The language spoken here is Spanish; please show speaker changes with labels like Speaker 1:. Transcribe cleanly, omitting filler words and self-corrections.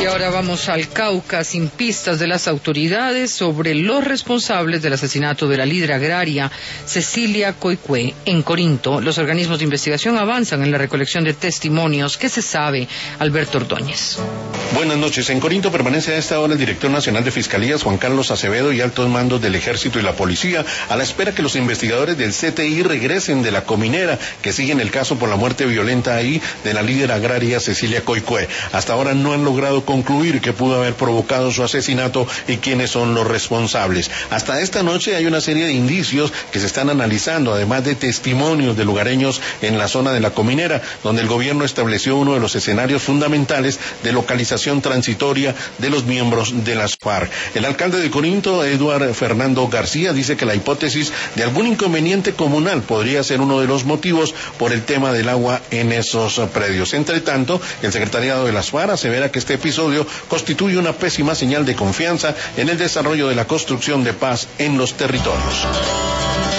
Speaker 1: ahora vamos al Cauca, sin pistas de las autoridades sobre los responsables del asesinato de la líder agraria Cecilia Coicue. En Corinto, los organismos de investigación avanzan en la recolección de testimonios. ¿Qué se sabe? Alberto Ordóñez.
Speaker 2: Buenas noches. En Corinto permanece a esta hora el director nacional de Fiscalías, Juan Carlos Acevedo, y altos mandos del Ejército y la Policía, a la espera que los investigadores del CTI regresen de la cominera que siguen el caso por la muerte violenta ahí de la líder agraria Cecilia Coicue. Hasta ahora no han logrado concluir qué pudo haber provocado su asesinato y quiénes son los responsables. Hasta esta noche hay una serie de indicios que se están analizando, además de testimonios de lugareños en la zona de la cominera, donde el gobierno estableció uno de los escenarios fundamentales de localización transitoria de los miembros de las FARC. El alcalde de Corinto, Eduardo Fernando García, dice que la hipótesis de algún inconveniente comunal podría ser uno de los motivos por el tema del agua en esos predios. Entre tanto, el secretariado de las FARC asevera que este episodio constituye una pésima señal de confianza en el desarrollo de la construcción de paz en los territorios.